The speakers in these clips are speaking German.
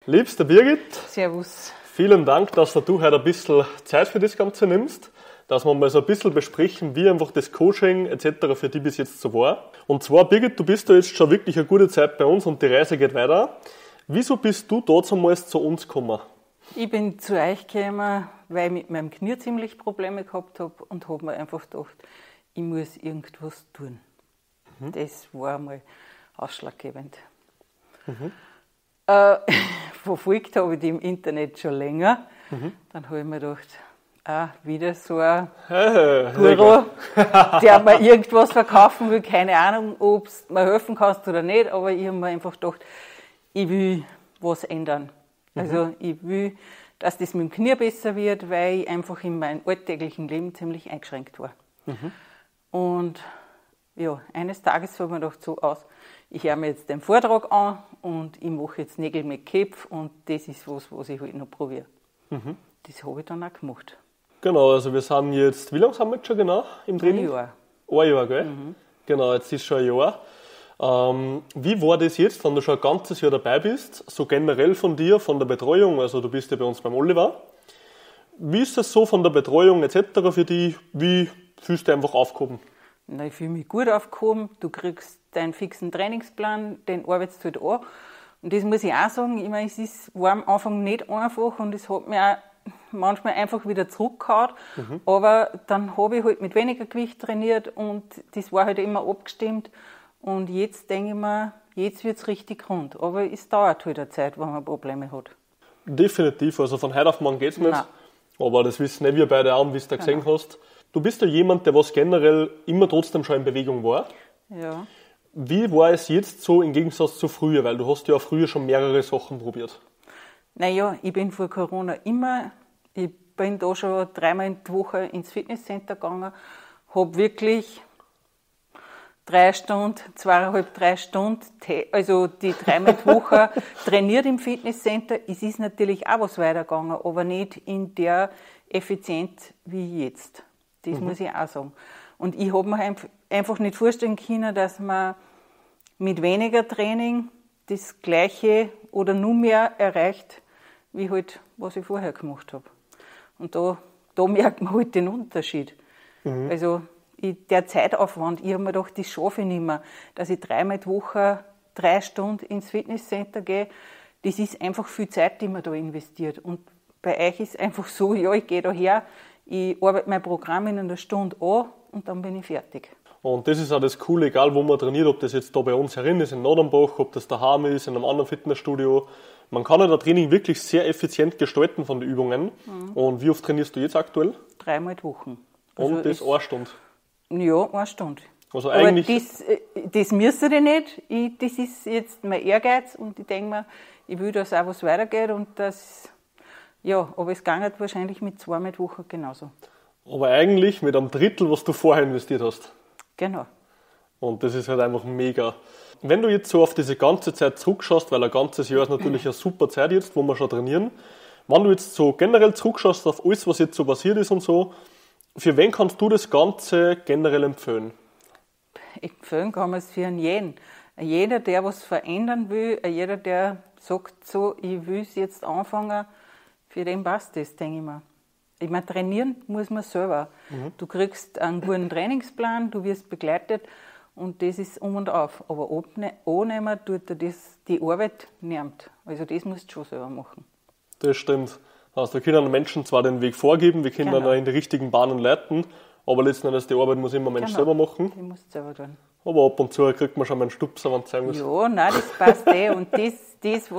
Liebste Birgit, Servus. vielen Dank, dass du heute ein bisschen Zeit für das Ganze nimmst, dass wir mal so ein bisschen besprechen, wie einfach das Coaching etc. für dich bis jetzt so war. Und zwar, Birgit, du bist da jetzt schon wirklich eine gute Zeit bei uns und die Reise geht weiter. Wieso bist du damals zu uns gekommen? Ich bin zu euch gekommen, weil ich mit meinem Knie ziemlich Probleme gehabt habe und habe mir einfach gedacht, ich muss irgendwas tun. Das war einmal ausschlaggebend. Verfolgt habe ich die im Internet schon länger. Dann habe ich mir gedacht, wieder so ein Guru, der mir irgendwas verkaufen will. Keine Ahnung, ob du mir helfen kannst oder nicht, aber ich habe mir einfach gedacht, ich will was ändern. Also ich will, dass das mit dem Knie besser wird, weil ich einfach in meinem alltäglichen Leben ziemlich eingeschränkt war. Und ja, eines Tages habe ich mir gedacht, so aus, ich höre mir jetzt den Vortrag an und ich mache jetzt Nägel mit Köpf und das ist was ich halt noch probiere. Das habe ich dann auch gemacht. Genau, also wir sind jetzt, wie lange sind wir jetzt schon genau im Training? Ein Jahr. Ein Jahr, gell? Genau, jetzt ist schon ein Jahr. Wie war das jetzt, wenn du schon ein ganzes Jahr dabei bist, so generell von dir, von der Betreuung, also du bist ja bei uns beim Oliver. Wie ist das so von der Betreuung etc. für dich? Wie fühlst du dich einfach aufgehoben? Na, ich fühle mich gut aufgehoben. Du kriegst deinen fixen Trainingsplan, den arbeitest du halt an. Und das muss ich auch sagen, ich meine, war am Anfang nicht einfach und es hat mir auch manchmal einfach wieder zurückgehauen. Aber dann habe ich halt mit weniger Gewicht trainiert und das war halt immer abgestimmt. Und jetzt denke ich mir, jetzt wird es richtig rund. Aber es dauert halt eine Zeit, wenn man Probleme hat. Definitiv, also von heute auf morgen geht es nicht. Nein. Aber das wissen wir beide auch, wie du es da gesehen hast. Du bist ja jemand, der was generell immer trotzdem schon in Bewegung war. Ja. Wie war es jetzt so im Gegensatz zu früher? Weil du hast ja früher schon mehrere Sachen probiert. Naja, ich bin vor Corona ich bin da schon 3-mal in die Woche ins Fitnesscenter gegangen, habe wirklich 3 Stunden, 2,5-3 Stunden, also die 3-mal die Woche trainiert im Fitnesscenter. Es ist natürlich auch was weitergegangen, aber nicht in der Effizienz wie jetzt. Das muss ich auch sagen. Und ich habe mir einfach nicht vorstellen können, dass man mit weniger Training das Gleiche oder nur mehr erreicht, wie halt, was ich vorher gemacht habe. Und da merkt man halt den Unterschied. Also der Zeitaufwand, ich habe mir gedacht, das schaffe ich nicht mehr, dass ich 3-mal die Woche 3 Stunden ins Fitnesscenter gehe. Das ist einfach viel Zeit, die man da investiert. Und bei euch ist es einfach so, ja, ich gehe da her, ich arbeite mein Programm in einer Stunde an und dann bin ich fertig. Und das ist auch das Coole, egal wo man trainiert, ob das jetzt da bei uns herin ist, in Nordernbach, ob das daheim ist, in einem anderen Fitnessstudio. Man kann ja das Training wirklich sehr effizient gestalten von den Übungen. Und wie oft trainierst du jetzt aktuell? 3-mal die Woche. Also und das 1 Stunde? Ja, 1 Stunde. Also eigentlich aber das müsste ich nicht. Das ist jetzt mein Ehrgeiz und ich denke mir, ich will, dass auch was weitergeht und das, ja, aber es geht wahrscheinlich mit 2-mal die Woche genauso. Aber eigentlich mit einem Drittel, was du vorher investiert hast. Genau. Und das ist halt einfach mega. Wenn du jetzt so auf diese ganze Zeit zurückschaust, weil ein ganzes Jahr ist natürlich eine super Zeit jetzt, wo wir schon trainieren. Wenn du jetzt so generell zurückschaust auf alles, was jetzt so passiert ist und so, für wen kannst du das Ganze generell empfehlen? Empfehlen kann man es für jeden. Jeder, der was verändern will, jeder, der sagt so, ich will es jetzt anfangen, für den passt das, denke ich mir. Ich meine, trainieren muss man selber. Du kriegst einen guten Trainingsplan, du wirst begleitet und das ist um und auf. Aber annehmen tut dir das die Arbeit nimmt. Also das musst du schon selber machen. Das stimmt. Also wir können Menschen zwar den Weg vorgeben, wir können ihn in die richtigen Bahnen leiten, aber letzten Endes die Arbeit muss immer Mensch selber machen. Die musst du selber tun. Aber ab und zu kriegt man schon mal einen Stupser, wenn es sein muss. Ja, nein, das passt Und das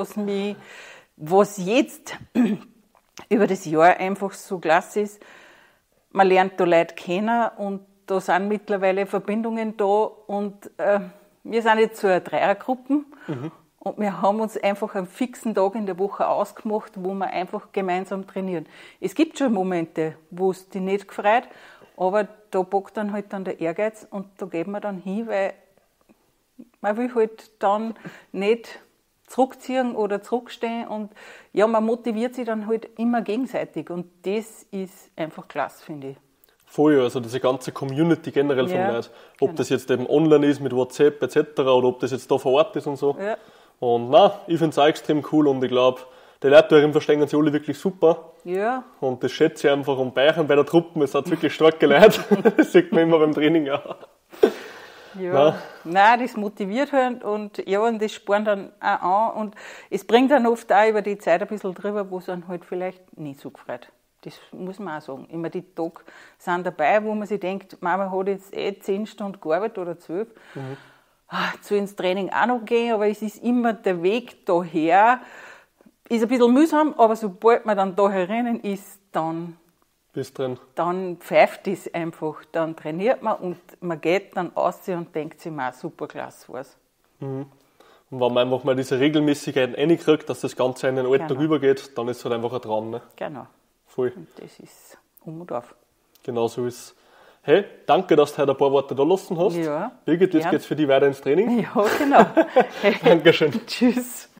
was jetzt über das Jahr einfach so klasse ist, man lernt da Leute kennen und da sind mittlerweile Verbindungen da und wir sind jetzt so eine Dreiergruppe und wir haben uns einfach einen fixen Tag in der Woche ausgemacht, wo wir einfach gemeinsam trainieren. Es gibt schon Momente, wo es dich nicht gefreut, aber da packt dann halt dann der Ehrgeiz und da geht man dann hin, weil man will halt dann nicht zurückziehen oder zurückstehen und ja, man motiviert sich dann halt immer gegenseitig und das ist einfach klasse, finde ich. Voll, also diese ganze Community generell von Leuten. Ob das jetzt eben online ist mit WhatsApp etc. oder ob das jetzt da vor Ort ist und so. Ja. Und nein, ich finde es auch extrem cool und ich glaube, Die Leute darin verstehen sie alle wirklich super. Ja, Und das schätze ich einfach. Und bei euch und bei der Truppe, es hat wirklich starke Leute. Das sieht man immer beim Training auch. ja. Nein, das motiviert halt und ja, und das spornt dann auch an und es bringt dann oft auch über die Zeit ein bisschen drüber, wo es dann halt vielleicht nicht so gefreut. Das muss man auch sagen. Immer die Tage sind dabei, wo man sich denkt, Mama hat jetzt 10 Stunden gearbeitet oder 12. Zu ins Training auch noch gehen, aber es ist immer der Weg daher. Ist ein bisschen mühsam, aber sobald man dann da herinnen ist, Bist drin. dann pfeift es einfach. Dann trainiert man und man geht dann aus und denkt sich, super klasse war's. Und wenn man einfach mal diese Regelmäßigkeit reinkriegt, dass das Ganze in den Alltag Genau. übergeht, dann ist es halt einfach ein Traum. Ne? Genau. Voll. Und das ist und auf. Genau so ist es. Hey, danke, dass du heute ein paar Worte da lassen hast. Ja, Birgit, jetzt gern. geht's für dich weiter ins Training. Ja, genau. Dankeschön. Tschüss.